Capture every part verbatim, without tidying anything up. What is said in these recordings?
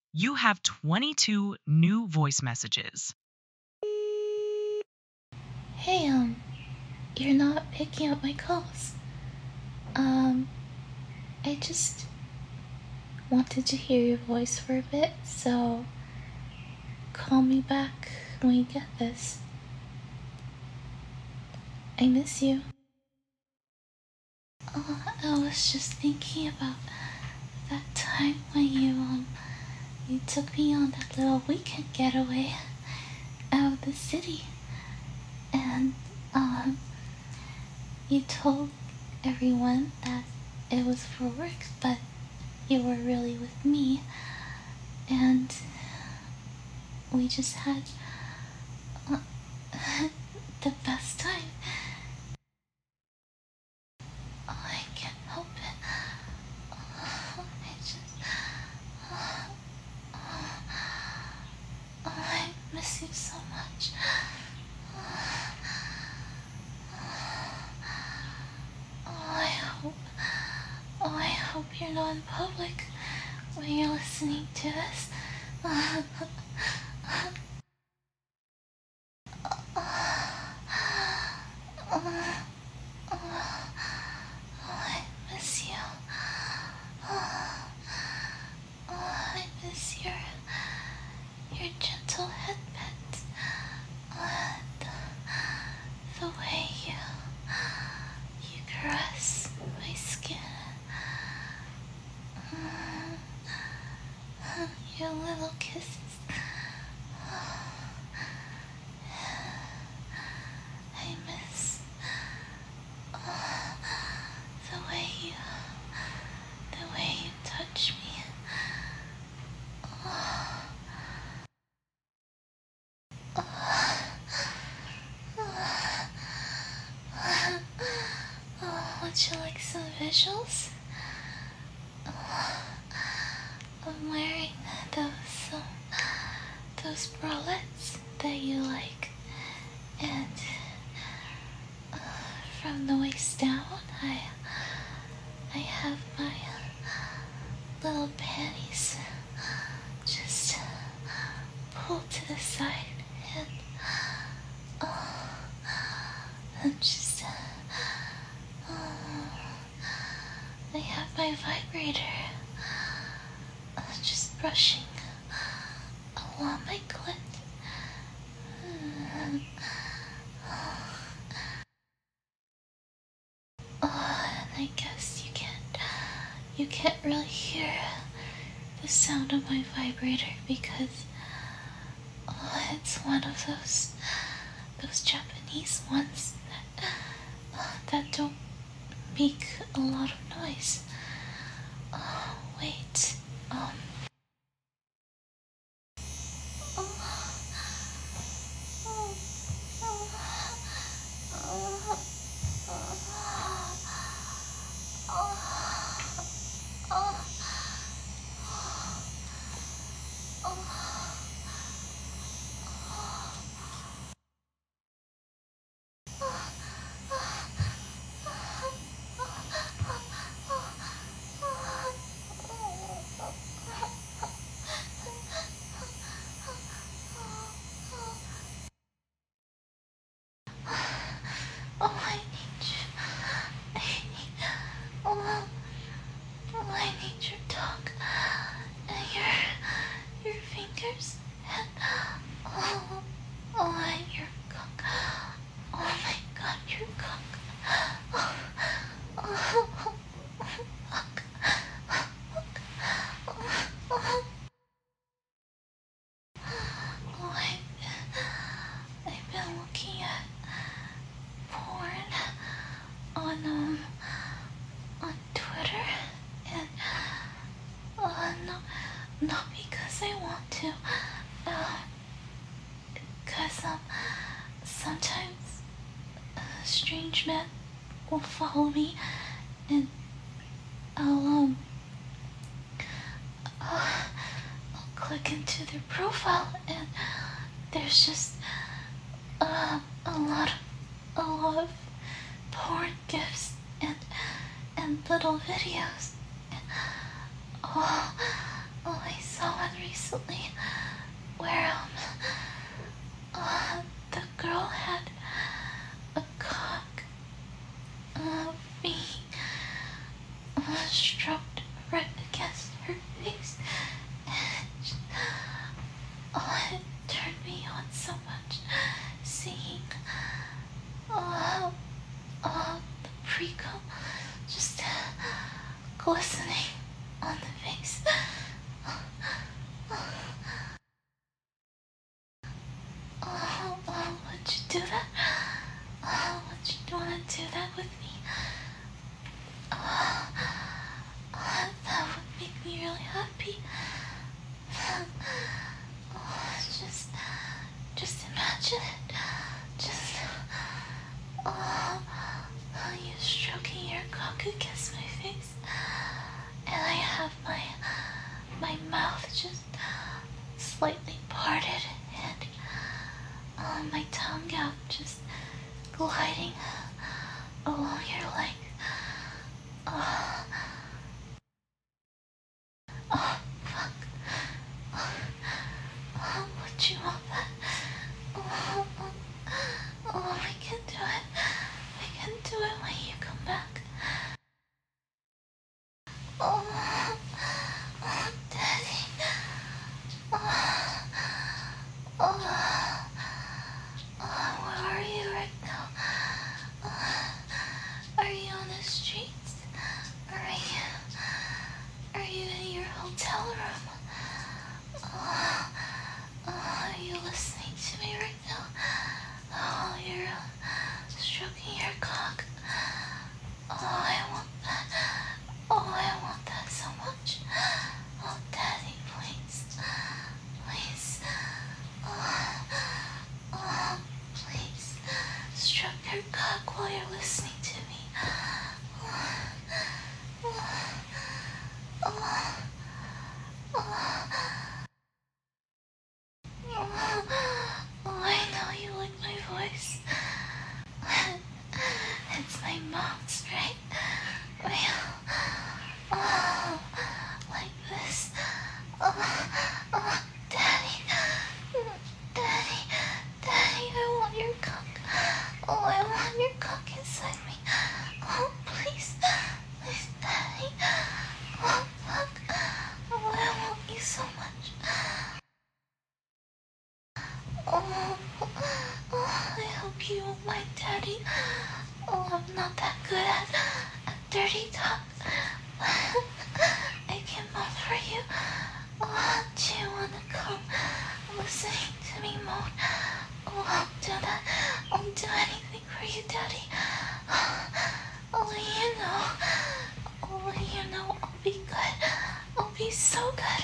You have twenty-two new voice messages. Hey, um, you're not picking up my calls. Um, I just wanted to hear your voice for a bit, so call me back when you get this. I miss you. Oh, I was just thinking about that time when you, um, you took me on that little weekend getaway out of the city. And, um, you told everyone that it was for work, but you were really with me. And we just had uh, the best time. Oh, I can't help it. Oh, I just... Oh, oh, I miss you so much. Oh, I hope... Oh, I hope you're not in public when you're listening to this. Oh, I miss you. Oh, I miss your your gentle head pet. Uh, the, the way you you caress my skin. Uh, your little kisses. I miss uh, the way you the way you touch me. Oh. Oh, would you like some visuals? Oh, I'm wearing those um, those bralettes that you like, and uh, from the waist down, I I have my uh, little panties just pulled to the side, and oh, I'm just uh, oh, I have my vibrator uh, just brushing along my clit. Mm. Oh, and I guess you can't you can't really hear the sound of my vibrator because oh, it's one of those those Japanese ones that uh, that don't make a lot of noise. Oh, wait. Um. Oh, oh, oh, oh, oh, oh, I need you. I need, oh, oh, I need your tongue and your your fingers and oh, oh, and your cock. Oh my God, your cock. Oh, oh, oh, oh, I've, I've been looking at porn on um on Twitter, and uh, not not because I want to, uh, cause um sometimes uh, strange men will follow me, and I'll um uh, I'll click into their profile, and there's just uh, a lot of a lot of porn gifs and and little videos. And, oh, oh, I saw one recently where um uh, the girl had a cock uh, being uh, stroked right against her face, and it, oh, it turned me on so much seeing uh, uh, the pre-cum just glistening on the face. Oh, oh, would you do that? Oh, would you wanna do that with me? Oh, oh, that would make me really happy. Oh, just, just imagine it. Just, oh, you stroking your cock against my face, and I have my, my mouth just slightly parted, and uh, my tongue out just gliding along your leg. Oh, oh fuck. Oh, would you want that? Oh, oh, oh, we can do it. We can do it when you come back. Oh, oh, Daddy. Oh, oh, oh, where are you right now? Oh, are you on the streets? Or are you, are you in your hotel room? Oh, oh, are you listening to me right now? Oh, you're uh, stroking your cock. Oh, I want that. Oh, I want that so much. Oh, Daddy, please. Please. Oh, oh, please. Stroke your cock while you're listening to me. Oh, oh, oh, oh. Oh, I know you like my voice. It's my mom's, right? Well, oh, like this. Oh, oh, Daddy. Daddy. Daddy, I want your cock. Oh, I want your cock inside me. Oh, please. Please, Daddy. Oh, fuck. Oh, I want you so much. Oh, oh, I hope you won't mind, Daddy. Oh, I'm not that good at, at dirty talk. I can moan for you. Oh, do you want to come listening to me moan? Oh, I'll do that. I'll do anything for you, Daddy. Only you know. Only you know I'll be good. I'll be so good.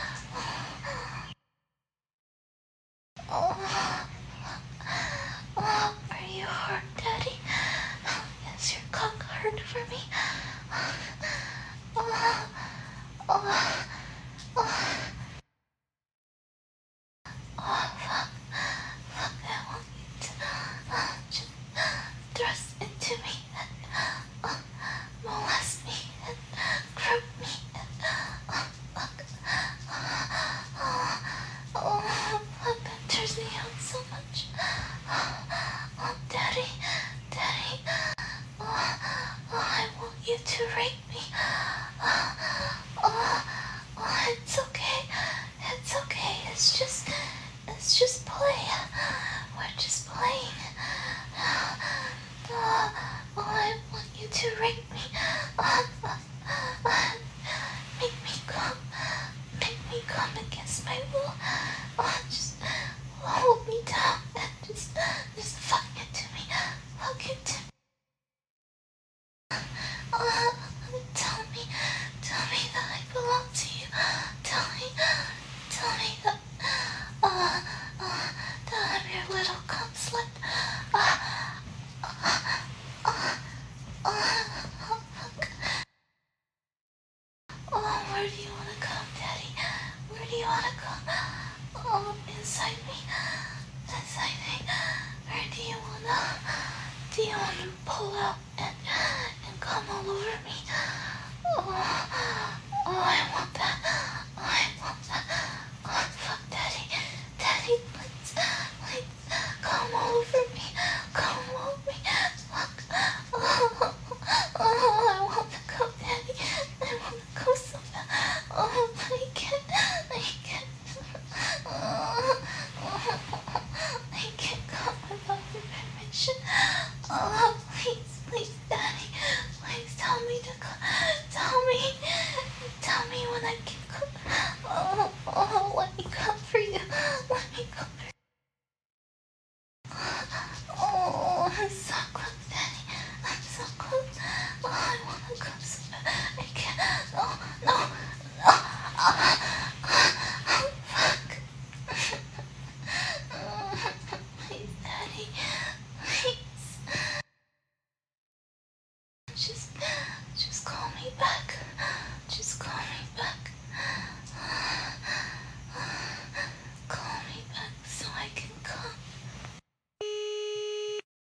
Oh, oh, are you hurt, Daddy? Is your cock hurt for me? Oh, oh, oh, oh, fuck, fuck, I want you to uh, just thrust into me and uh, molest me and grope me and uh, fuck, oh, oh, fuck, that turns me on so much. Oh, Daddy, Daddy, oh, oh, I want you to rape me. Oh, oh, oh, it's okay, it's okay, it's just, it's just play. We're just playing. Oh, oh, I want you to rape me. Oh, oh, oh, make me come, make me come against my will. Oh, just hold me down and just, just fuck it to me, fuck it to me. Uh, tell me, tell me that I belong to you. Tell me, tell me that, uh, uh, that I'm your little cum slut. Uh, uh, uh, uh, uh, fuck. Oh, where do you wanna come, Daddy? Where do you wanna come? Oh, inside me, inside me. Or do you wanna, do you wanna pull out and, and come all over me? Oh, oh, I want that.